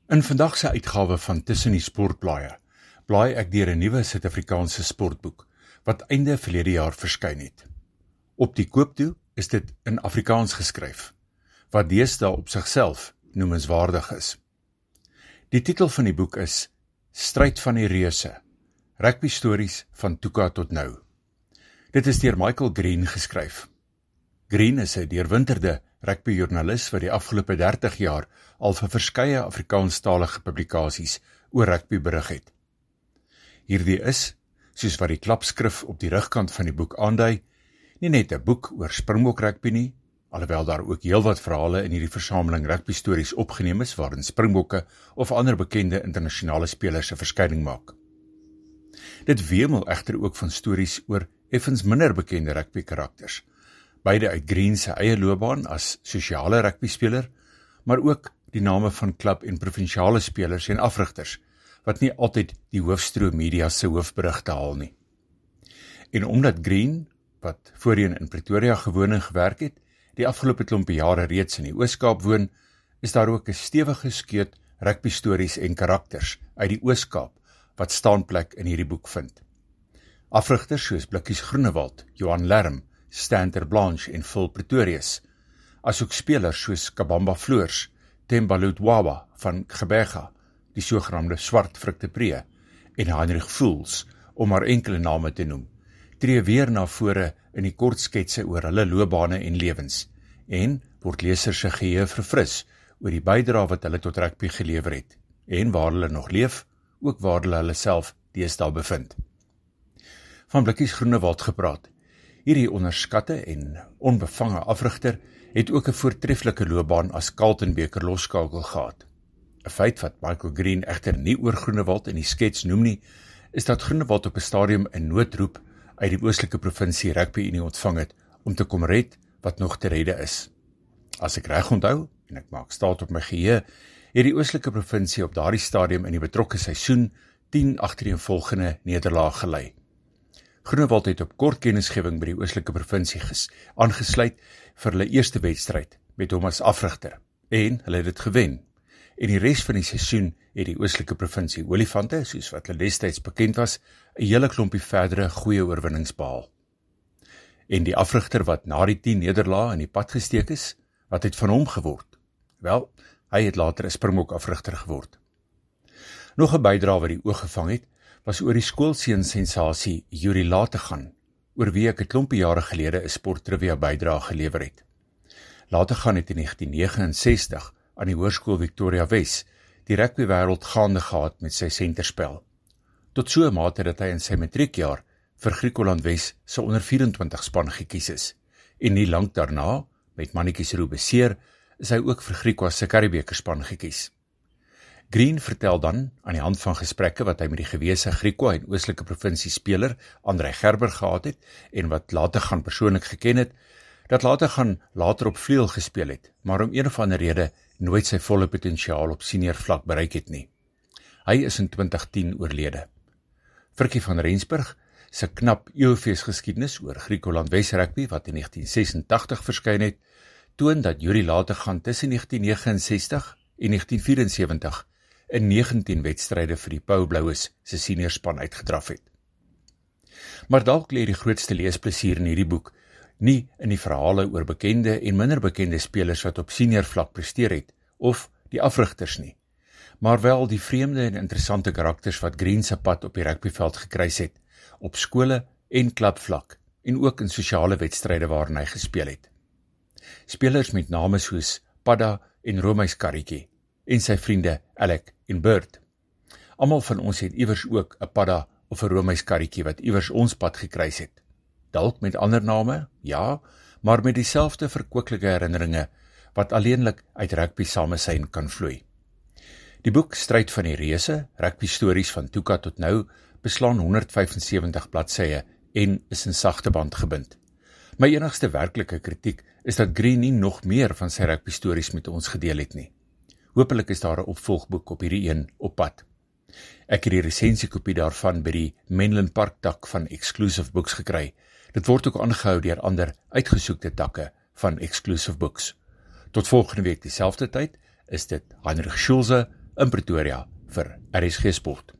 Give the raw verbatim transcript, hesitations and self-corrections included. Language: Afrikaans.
In vandag se uitgawe van Tussen die Sportblaaie, blaai ek deur 'n nuwe Suid-Afrikaanse sportboek, wat einde verlede jaar verskyn het. Op die koop toe is dit in Afrikaans geskryf, wat deesdae op sigself noemenswaardig is. Die titel van die boek is Stryd van die Reuse, rugby stories van Tuka tot nou. Dit is deur Michael Green geskryf. Green is 'n deurwinterde rugbyjoernalis wat die afgelope dertig jaar al vir verskeie Afrikaanstalige publikasies oor rugby berig het. Hierdie is, soos wat die klapskrif op die rugkant van die boek aandui, nie net 'n boek oor Springbok rugby nie, alhoewel daar ook heelwat verhale in hierdie versameling rugby stories opgeneem is, waarin Springbokke of ander bekende internasionale spelers 'n verskyning maak. Dit wemel egter ook van stories oor effens minder bekende rugby karakters, beide uit Green se eie loopbaan as sosiale rugbyspeler, maar ook die name van klub en provinsiale spelers en afrigters, wat nie altyd die hoofstroom media se hoofberigte haal nie. En omdat Green, wat voorheen in Pretoria gewoon en gewerk het, die afgelope klompe jare reeds in die Oos-Kaap woon, is daar ook 'n stewige skeut rugby stories en karakters uit die Oos-Kaap, wat staanplek in hierdie boek vind. Afrigters soos Blikkies Groenewald, Johan Lerm, Stan ter Blanche en Phil Pretorius, asook spelers soos Kabamba Floors, Themba Lutwawa van Gqeberha, die sogenaamde swart vrugtepree, en Heinrich Fools, om maar enkele name te noem, tree weer na vore in die kort sketse oor hulle loopbane en lewens, en word lesers se geheue verfris oor die bydrae wat hulle tot rugby gelewer het, en waar hulle nog leef, ook waar hulle hulle self deesdae bevind. Van Blikkies Groenewald gepraat. Hierdie onderskatte en onbevange afrigter het ook 'n voortreffelike loopbaan as Carltonbeker losskakel gehad. 'n Feit wat Michael Green egter nie oor Groenewald in die skets noem nie, is dat Groenewald op 'n stadium 'n noodroep uit die oostelike provinsie Rugby Unie ontvang het om te kom red wat nog te redde is. As ek reg onthou, en ek maak staat op my geheue, het die oostelike provinsie op daardie stadium in die betrokke seisoen tien agtereenvolgende nederlae gelei. Groenewald het op kort kennisgewing by die oostelike provinsie aangesluit vir hulle eerste wedstryd met hom as afrigter, en hulle het dit gewen. En die res van die seisoen het die oostelike provinsie Olifante, soos wat hulle destyds bekend was, 'n hele klompie verdere goeie oorwinnings behaal. En die afrigter wat na die tien nederlae in die pad gesteek is, wat het van hom geword? Wel, hy het later 'n Springbok afrigter geword. Nog 'n bydrae wat die oog gevang het, was oor die skoolseun sensasie Yuri Lategan, oor wie ek 'n klompie jare gelede 'n sporttrivia bydrae gelewer het. Lategan het in negentien negenensestig aan die Hoërskool Victoria Wes die rugbywêreld gaande gehad met sy senterspel. Tot so 'n mate dat hy in sy matriekjaar vir Griqualand Wes se onder vyf-en-twintig span gekies is, en nie lank daarna, met mannetjies roe beseer, is hy ook vir Griqua se Karibeker span gekies. Green vertel dan, aan die hand van gesprekke wat hy met die gewese Griqua en oostelike provinsie speler, André Gerber gehad het, en wat later gaan persoonlik geken het, dat later gaan later op vleuel gespeel het, maar om een of ander rede nooit sy volle potensiaal op senior vlak bereik het nie. Hy is in twintig tien oorlede. Frikkie van Rensburg, sy knap eeufees geskiedenis oor Griqualand Wes rugby, wat in negentien sesentagtig verskyn het, toon dat Yuri Lategan tussen negentien negenensestig en negentien vierensewenttig in negentien wedstryde vir die Pau Bloues se seniorspan uitgedraf het. Maar dalk lê die grootste leesplesier in hierdie boek nie in die verhale oor bekende en minder bekende spelers wat op senior vlak presteer het, of die afrigters nie, maar wel die vreemde en interessante karakters wat Green se pad op die rugbyveld gekruis het, op skole en klubvlak, en ook in sosiale wedstryde waarin hy gespeel het. Spelers met name soos Padda en Romeis Karretjie, en sy vriende Alec en Bert. Almal van ons het iewers ook 'n Padda of 'n Romeis Karretjie wat iewers ons pad gekruis het. Dalk met ander name, ja, maar met dieselfde verkwikkelike herinneringe, wat alleenlik uit rugby samesyn kan vloei. Die boek Stryd van die Reuse, rugby stories van Tuka tot nou, beslaan honderdvyfensewentig bladsye en is in sagte band gebind. My enigste werklike kritiek is dat Green nie nog meer van sy rugby stories met ons gedeel het nie. Hoopelik is daar 'n opvolgboek op hierdie een op pad. Ek het die resensiekopie daarvan by die Menlyn Park tak van Exclusive Books gekry. Dit word ook aangehou deur ander uitgesoekte takke van Exclusive Books. Tot volgende week dieselfde tyd is dit Heinrich Schulze, in Pretoria vir R S G Sport.